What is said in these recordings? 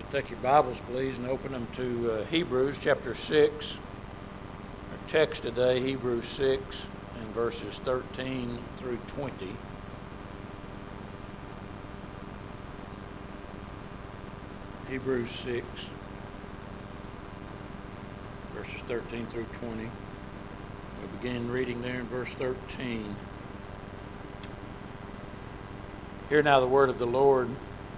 Take your Bibles, please, and open them to Hebrews chapter 6. Our text today, Hebrews 6, and verses 13 through 20. Hebrews 6, verses 13 through 20. We'll begin reading there in verse 13. Hear now the word of the Lord.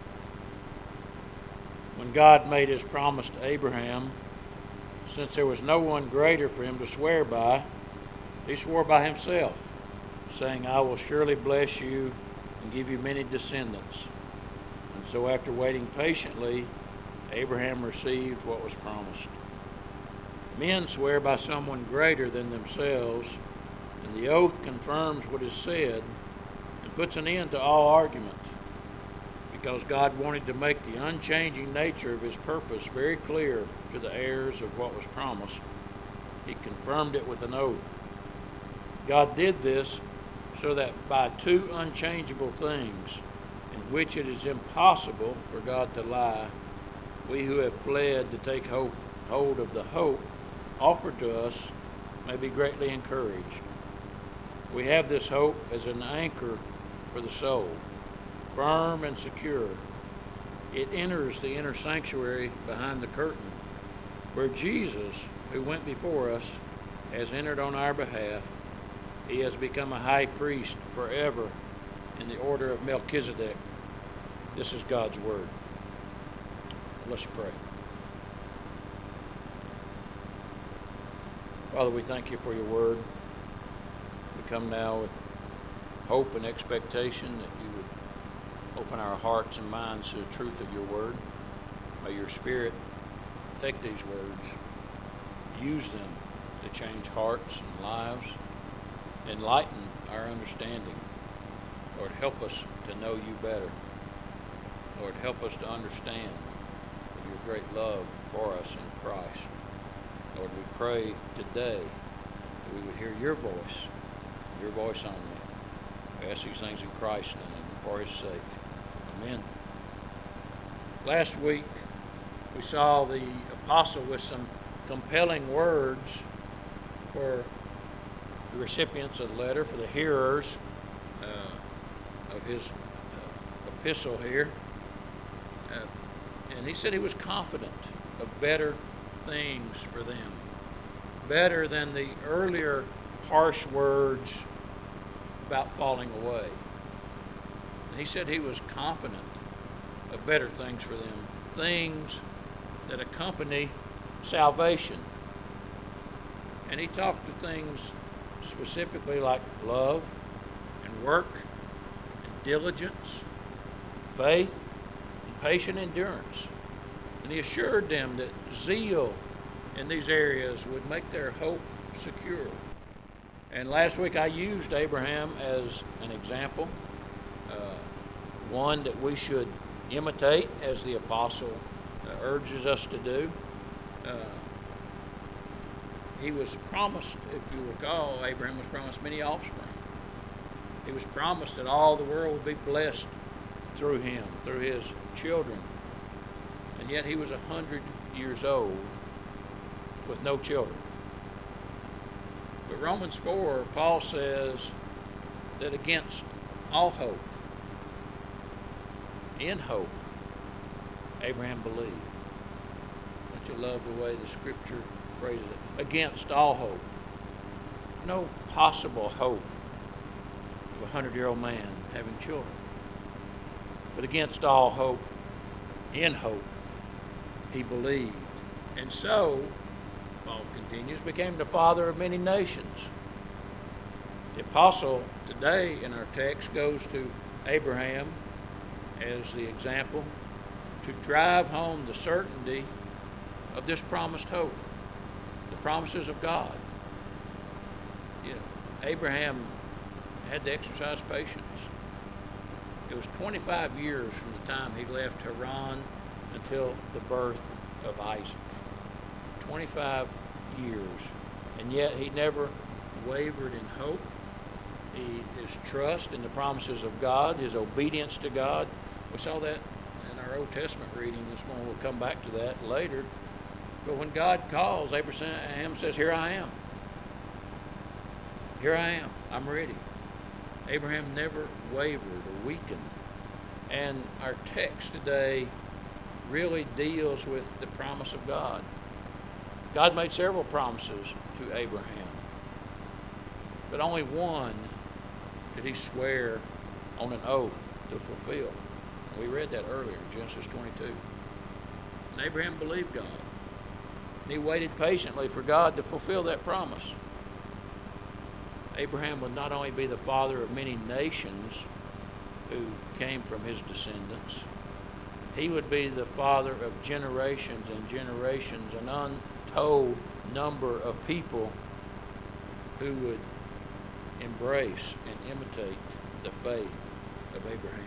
When God made his promise to Abraham, since there was no one greater for him to swear by, he swore by himself, saying, I will surely bless you and give you many descendants. And so after waiting patiently, Abraham received what was promised. Men swear by someone greater than themselves, and the oath confirms what is said and puts an end to all argument. Because God wanted to make the unchanging nature of his purpose very clear to the heirs of what was promised, he confirmed it with an oath. God did this so that by two unchangeable things, in which it is impossible for God to lie, we who have fled to take hold of the hope offered to us may be greatly encouraged. We have this hope as an anchor for the soul, firm and secure. It enters the inner sanctuary behind the curtain, where Jesus, who went before us, has entered on our behalf. He has become a high priest forever in the order of Melchizedek. This is God's word. Let's pray. Father, we thank you for your word. We come now with hope and expectation that you would open our hearts and minds to the truth of your word. May your Spirit take these words, use them to change hearts and lives, enlighten our understanding. Lord, help us to know you better. Lord, help us to understand your great love for us in Christ. Lord, we pray today that we would hear your voice only. We ask these things in Christ's name and for his sake. Amen. Last week, we saw the apostle with some compelling words for the recipients of the letter, for the hearers of his epistle here. And he said he was confident of better things for them, better than the earlier harsh words about falling away. He said he was confident of better things for them, things that accompany salvation. And he talked to things specifically like love and work and diligence, faith and patient endurance. And he assured them that zeal in these areas would make their hope secure. And last week I used Abraham as an example, one that we should imitate as the apostle urges us to do. He was promised, if you recall, Abraham was promised many offspring. He was promised that all the world would be blessed through him, through his children. And yet he was 100 years old with no children. But Romans 4, Paul says that against all hope, in hope, Abraham believed. Don't you love the way the scripture phrases it? Against all hope. No possible hope of a 100-year-old man having children. But against all hope, in hope, he believed. And so, Paul continues, became the father of many nations. The apostle today in our text goes to Abraham as the example to drive home the certainty of this promised hope, the promises of God. You know, Abraham had to exercise patience. It was 25 years from the time he left Haran until the birth of Isaac. 25 years. And yet he never wavered in hope. His trust in the promises of God, his obedience to God. We saw that in our Old Testament reading this morning. We'll come back to that later. But when God calls, Abraham says, "Here I am. Here I am. I'm ready." Abraham never wavered or weakened. And our text today really deals with the promise of God. God made several promises to Abraham, but only one did he swear on an oath to fulfill. We read that earlier in Genesis 22. And Abraham believed God. And he waited patiently for God to fulfill that promise. Abraham would not only be the father of many nations who came from his descendants, he would be the father of generations and generations, an untold number of people who would embrace and imitate the faith of Abraham.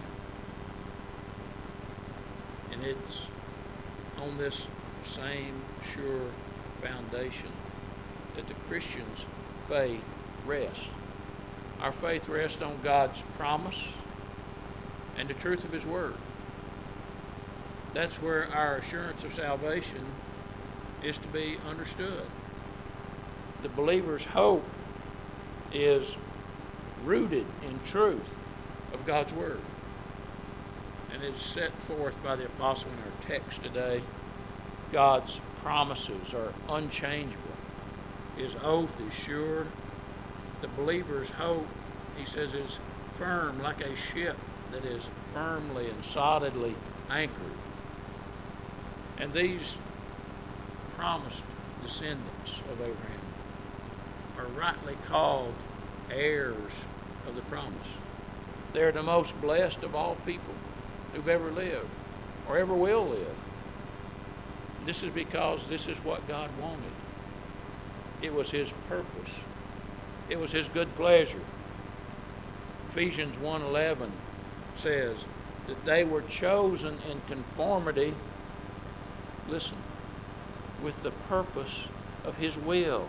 And it's on this same sure foundation that the Christian's faith rests. Our faith rests on God's promise and the truth of His Word. That's where our assurance of salvation is to be understood. The believer's hope is rooted in truth of God's Word. And it's set forth by the apostle in our text today. God's promises are unchangeable. His oath is sure. The believer's hope, he says, is firm like a ship that is firmly and solidly anchored. And these promised descendants of Abraham are rightly called heirs of the promise. They're the most blessed of all people who've ever lived or ever will live. This is because this is what God wanted. It was His purpose. It was His good pleasure. Ephesians 1:11 says that they were chosen in conformity, listen, with the purpose of His will.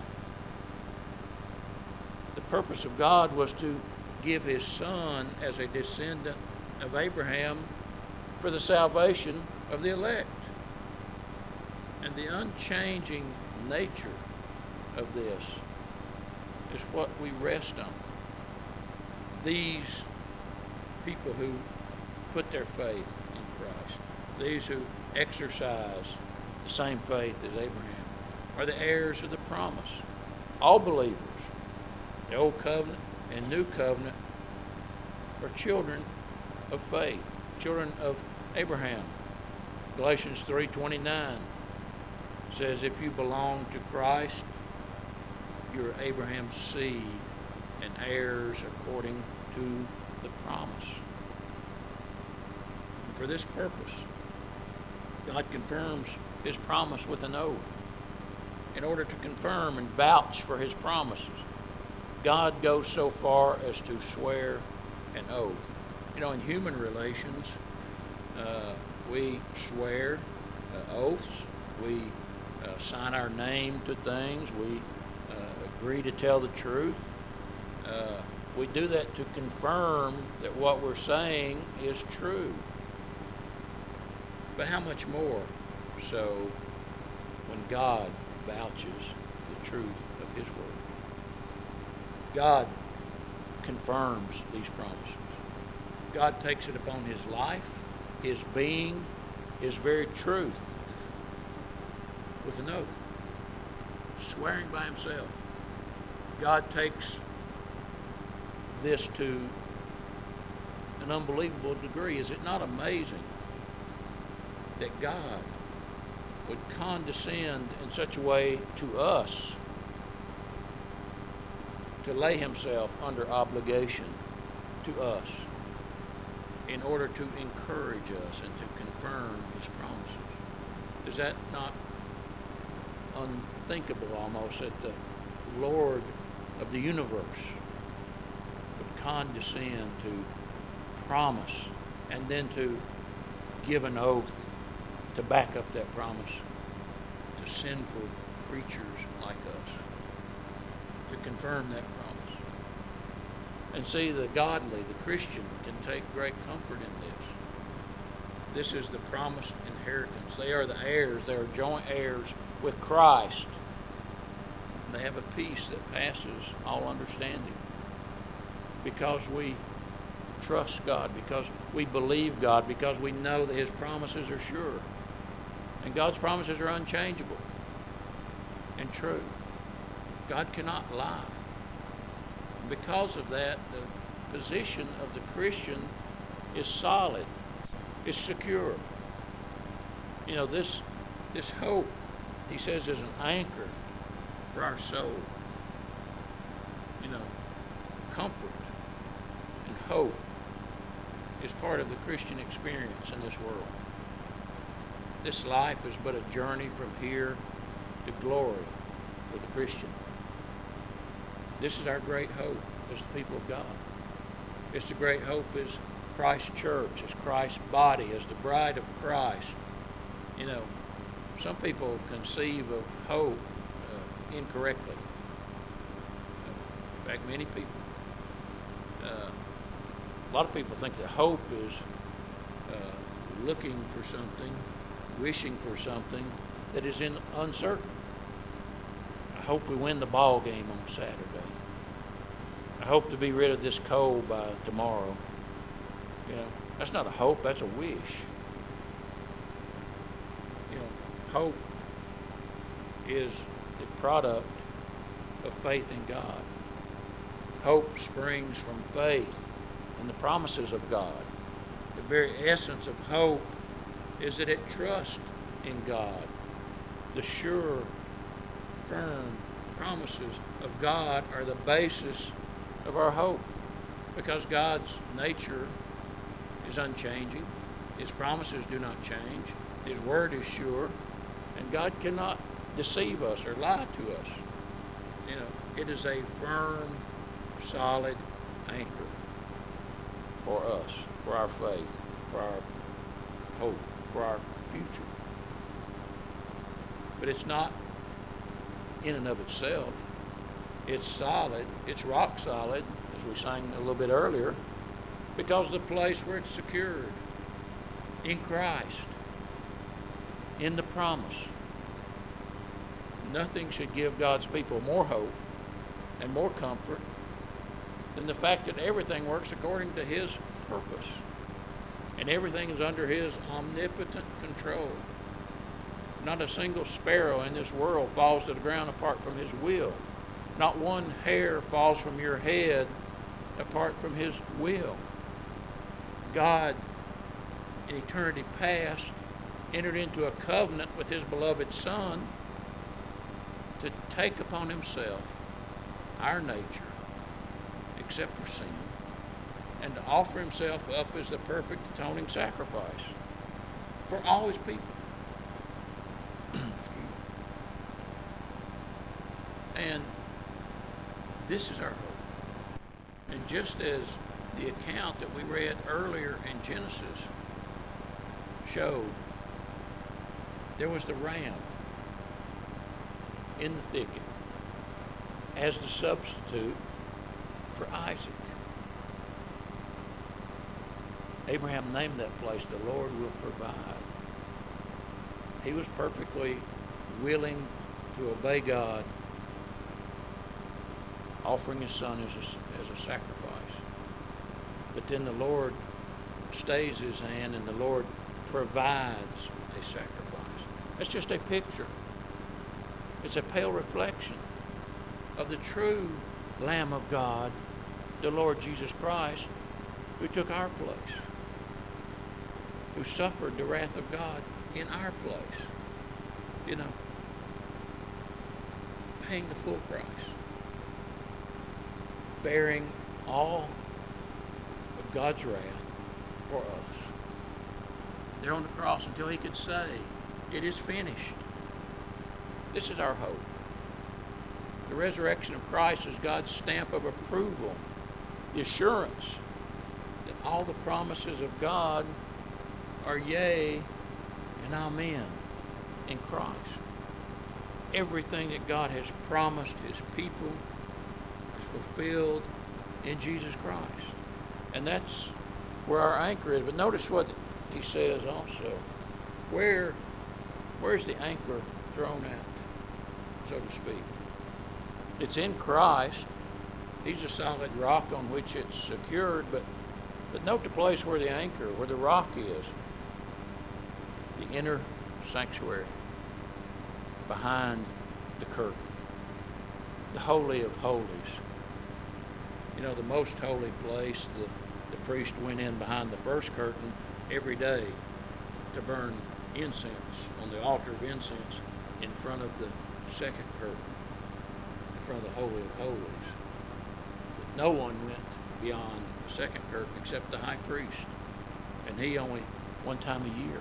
The purpose of God was to give His Son as a descendant of Abraham for the salvation of the elect. And the unchanging nature of this is what we rest on. These people who put their faith in Christ, these who exercise the same faith as Abraham, are the heirs of the promise. All believers, the Old Covenant and New Covenant, are children of faith, children of Abraham. Galatians 3:29 says, if you belong to Christ, you're Abraham's seed and heirs according to the promise. And for this purpose, God confirms His promise with an oath. In order to confirm and vouch for His promises, God goes so far as to swear an oath. You know, in human relations, we swear oaths. We sign our name to things. We agree to tell the truth. We do that to confirm that what we're saying is true. But how much more so when God vouches the truth of His Word? God confirms these promises. God takes it upon His life, His being, His very truth with an oath, swearing by Himself. God takes this to an unbelievable degree. Is it not amazing that God would condescend in such a way to us to lay Himself under obligation to us in order to encourage us and to confirm His promises? Is that not unthinkable almost, that the Lord of the universe would condescend to promise and then to give an oath to back up that promise to sinful creatures like us, to confirm that promise? And see, the godly, the Christian, can take great comfort in this. This is the promised inheritance. They are the heirs. They are joint heirs with Christ. They have a peace that passes all understanding because we trust God, because we believe God, because we know that His promises are sure. And God's promises are unchangeable and true. God cannot lie. And because of that, the position of the Christian is solid, is secure. You know, this hope, he says, is an anchor for our soul. You know, comfort and hope is part of the Christian experience in this world. This life is but a journey from here to glory for the Christian. This is our great hope as the people of God. It's the great hope as Christ's church, as Christ's body, as the bride of Christ. You know, some people conceive of hope incorrectly. In fact, many people. A lot of people think that hope is looking for something, wishing for something that is uncertain. I hope we win the ball game on Saturday. I hope to be rid of this cold by tomorrow. You know, that's not a hope, that's a wish. You know, hope is the product of faith in God. Hope springs from faith in the promises of God. The very essence of hope is that it trusts in God. The sure, firm promises of God are the basis of our hope, because God's nature is unchanging. His promises do not change. His word is sure, and God cannot deceive us or lie to us. You know, it is a firm, solid anchor for us, for our faith, for our hope, for our future. But it's not in and of itself. It's solid, it's rock solid, as we sang a little bit earlier, because of the place where it's secured, in Christ, in the promise. Nothing should give God's people more hope and more comfort than the fact that everything works according to His purpose, and everything is under His omnipotent control. Not a single sparrow in this world falls to the ground apart from His will. Not one hair falls from your head apart from His will. God, in eternity past, entered into a covenant with His beloved Son to take upon Himself our nature, except for sin, and to offer Himself up as the perfect atoning sacrifice for all His people. And this is our hope. And just as the account that we read earlier in Genesis showed, there was the ram in the thicket as the substitute for Isaac. Abraham named that place, "The Lord will provide." He was perfectly willing to obey God, offering his son as a sacrifice. But then the Lord stays His hand, and the Lord provides a sacrifice. It's just a picture. It's a pale reflection of the true Lamb of God, the Lord Jesus Christ, who took our place, who suffered the wrath of God in our place. You know, paying the full price, bearing all of God's wrath for us. There on the cross until He could say, "It is finished." This is our hope. The resurrection of Christ is God's stamp of approval, the assurance that all the promises of God are yea and amen in Christ. Everything that God has promised His people is fulfilled in Jesus Christ. And that's where our anchor is. But notice what he says also, where's the anchor thrown at, so to speak? It's in Christ. He's a solid rock on which it's secured, but note the place where the anchor, where the rock is. The inner sanctuary, behind the curtain. The Holy of Holies. You know, the most holy place, the priest went in behind the first curtain every day to burn incense on the altar of incense in front of the second curtain, in front of the Holy of Holies. But no one went beyond the second curtain except the high priest, and he only one time a year.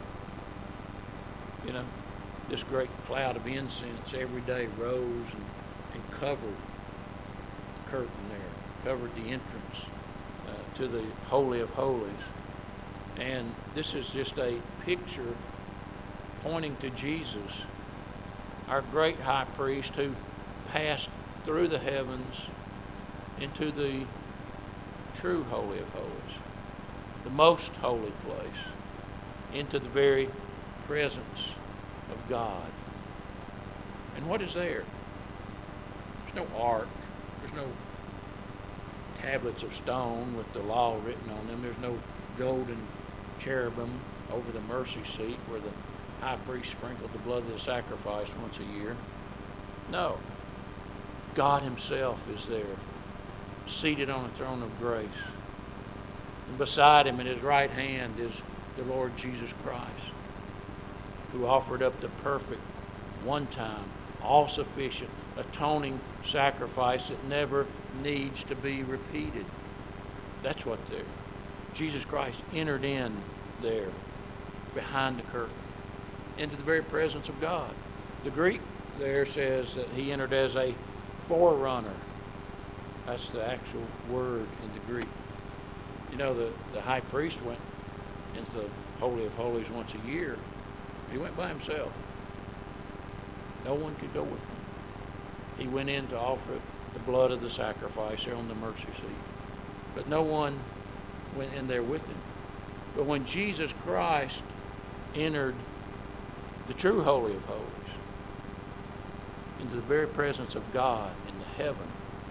You know, this great cloud of incense every day rose and covered the curtain there, covered the entrance to the Holy of Holies. And this is just a picture pointing to Jesus, our great high priest who passed through the heavens into the true Holy of Holies, the most holy place, into the very presence of God. And what is there? There's no ark. There's no tablets of stone with the law written on them. There's no golden cherubim over the mercy seat where the high priest sprinkled the blood of the sacrifice once a year. No. God himself is there, seated on a throne of grace. And beside him at his right hand is the Lord Jesus Christ, who offered up the perfect, one-time, all-sufficient, atoning sacrifice that never needs to be repeated. That's what there. Jesus Christ entered in there, behind the curtain, into the very presence of God. The Greek there says that he entered as a forerunner. That's the actual word in the Greek. You know, the high priest went into the Holy of Holies once a year. He went by himself. No one could go with him. He went in to offer the blood of the sacrifice there on the mercy seat. But no one went in there with him. But when Jesus Christ entered the true Holy of Holies, into the very presence of God in the heaven,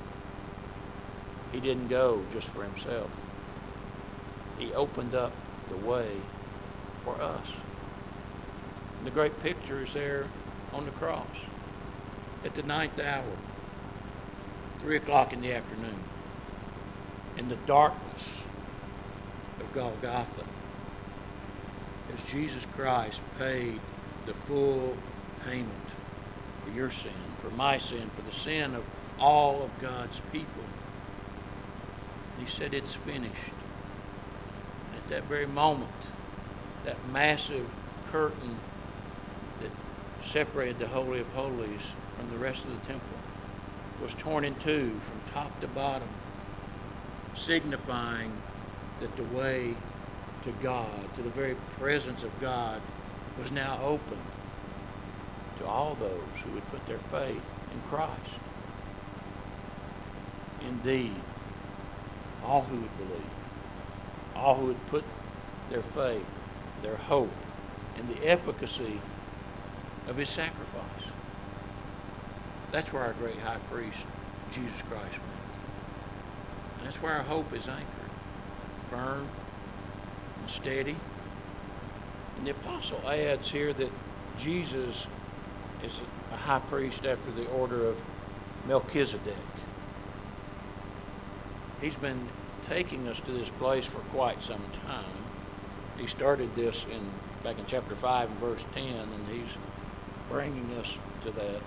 he didn't go just for himself. He opened up the way for us. And the great picture is there on the cross at the 9th hour, 3 o'clock in the afternoon, in the darkness of Golgotha, as Jesus Christ paid the full payment for your sin, for my sin, for the sin of all of God's people. He said, it's finished. And at that very moment, that massive curtain that separated the Holy of Holies from the rest of the temple was torn in two from top to bottom, signifying that the way to God, to the very presence of God, was now open to all those who would put their faith in Christ. Indeed, all who would believe, all who would put their faith, their hope in the efficacy of his sacrifice. That's where our great high priest, Jesus Christ, went. And that's where our hope is anchored, firm and steady. And the apostle adds here that Jesus is a high priest after the order of Melchizedek. He's been taking us to this place for quite some time. He started this back in chapter 5 and verse 10, and he's bringing us to that.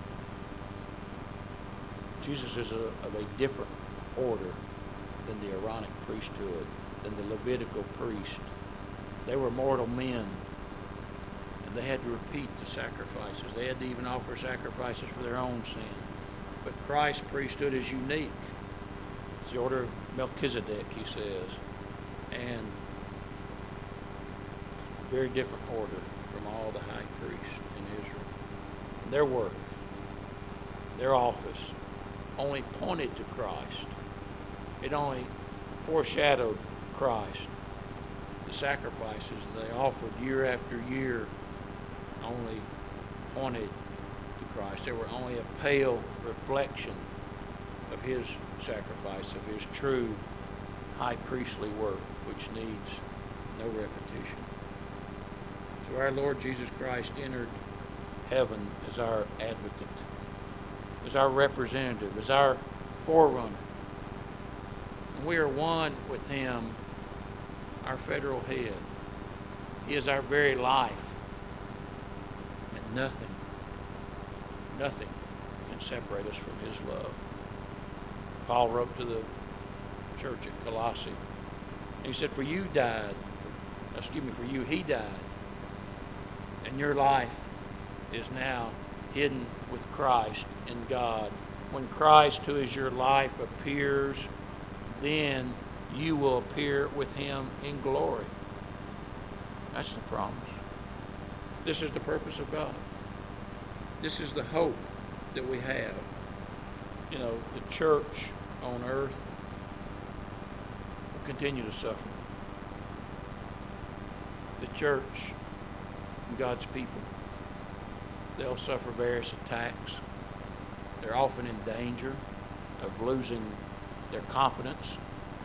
Jesus is of a different order than the Aaronic priesthood, than the Levitical priest. They were mortal men, and they had to repeat the sacrifices. They had to even offer sacrifices for their own sin. But Christ's priesthood is unique. It's the order of Melchizedek, he says, and a very different order from all the high priests in Israel. Their work, their office, only pointed to Christ. It only foreshadowed Christ, the sacrifices they offered year after year only pointed to Christ. They were only a pale reflection of his sacrifice, of his true high priestly work, which needs no repetition. So our Lord Jesus Christ entered heaven as our advocate, as our representative, as our forerunner. And we are one with him, our federal head. He is our very life. And nothing can separate us from his love. Paul wrote to the church at Colossae. He said, for you he died. And your life is now hidden with Christ in God. When Christ, who is your life, appears, then you will appear with him in glory. That's the promise. This is the purpose of God. This is the hope that we have. You know, the church on earth will continue to suffer. The church and God's people, they'll suffer various attacks. They're often in danger of losing their confidence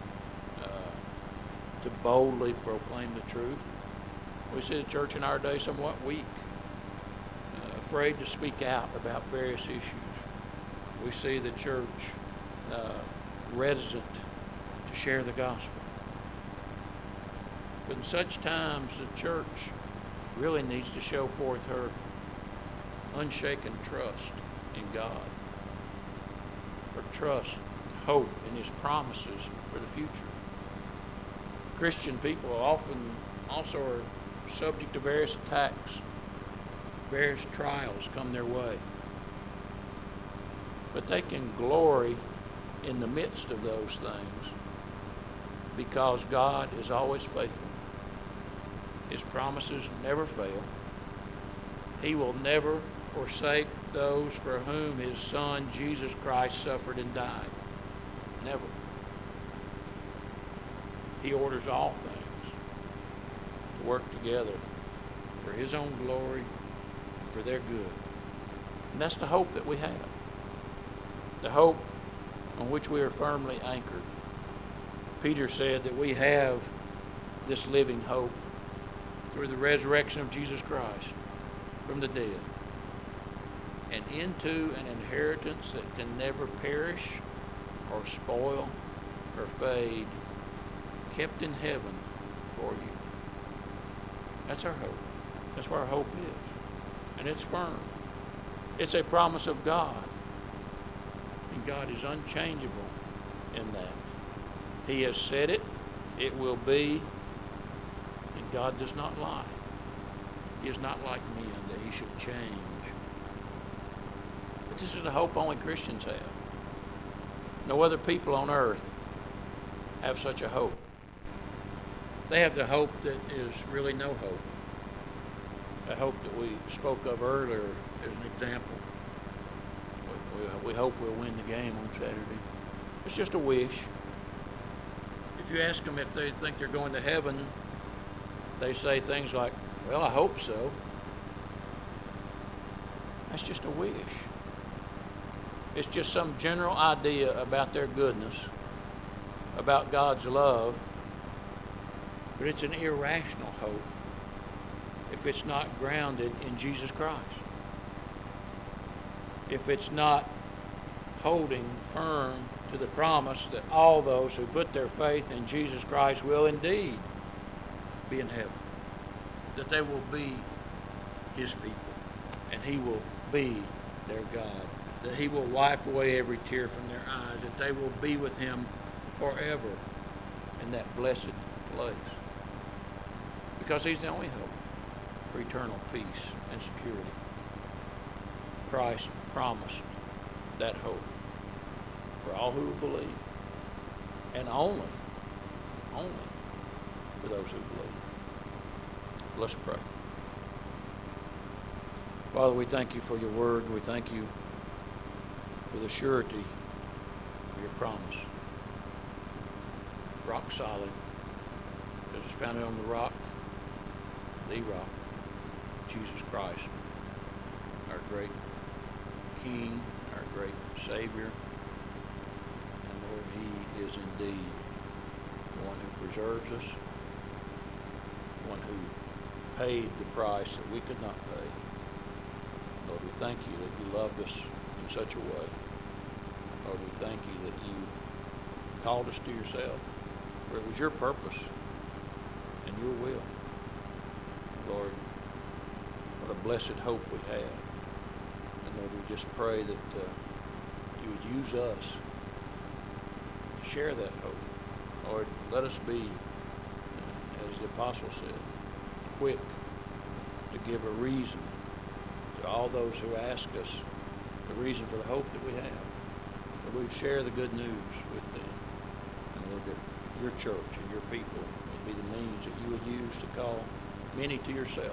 to boldly proclaim the truth. We see the church in our day somewhat weak, afraid to speak out about various issues. We see the church reticent to share the gospel. But in such times, the church really needs to show forth her unshaken trust in God, her trust and hope in his promises for the future. Christian people often also are subject to various attacks. Various trials come their way. But they can glory in the midst of those things because God is always faithful. His promises never fail. He will never forsake those for whom his Son, Jesus Christ, suffered and died. Never. He orders all things to work together for his own glory and for their good. And that's the hope that we have. The hope on which we are firmly anchored. Peter said that we have this living hope through the resurrection of Jesus Christ from the dead and into an inheritance that can never perish or spoil or fade, kept in heaven for you. That's our hope. That's where our hope is. And it's firm. It's a promise of God. And God is unchangeable in that. He has said it, it will be, and God does not lie. He is not like men that he should change. But this is the hope only Christians have. No other people on earth have such a hope. They have the hope that is really no hope. The hope that we spoke of earlier as an example. We hope we'll win the game on Saturday. It's just a wish. If you ask them if they think they're going to heaven, they say things like, well, I hope so. That's just a wish. It's just some general idea about their goodness, about God's love, but it's an irrational hope if it's not grounded in Jesus Christ. If it's not holding firm to the promise that all those who put their faith in Jesus Christ will indeed be in heaven, that they will be his people, and he will be their God, that he will wipe away every tear from their eyes, that they will be with him forever in that blessed place. Because he's the only hope for eternal peace and security. Christ promised that hope for all who will believe, and only for those who believe. Let's pray. Father, we thank you for your word. We thank you for the surety of your promise. Rock solid, that is founded on the rock, Jesus Christ, our great King, our great Savior. And Lord, He is indeed the one who preserves us, the one who paid the price that we could not pay. Lord, we thank you that you loved us in such a way. Lord, we thank you that you called us to yourself, for it was your purpose and your will. Lord, what a blessed hope we have. And Lord, we just pray that you would use us to share that hope. Lord, let us be, as the apostle said, quick to give a reason to all those who ask us the reason for the hope that we have. That we would share the good news with them. And Lord, that your church and your people would be the means that you would use to call many to yourself,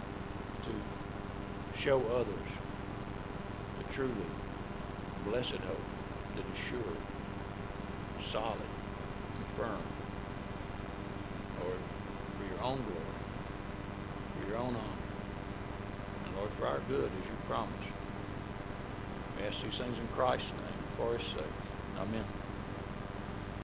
to show others the truly blessed hope that is sure, solid, and firm. Lord, for your own glory, for your own honor, and Lord, for our good as you promised. We ask these things in Christ's name, for his sake. Amen.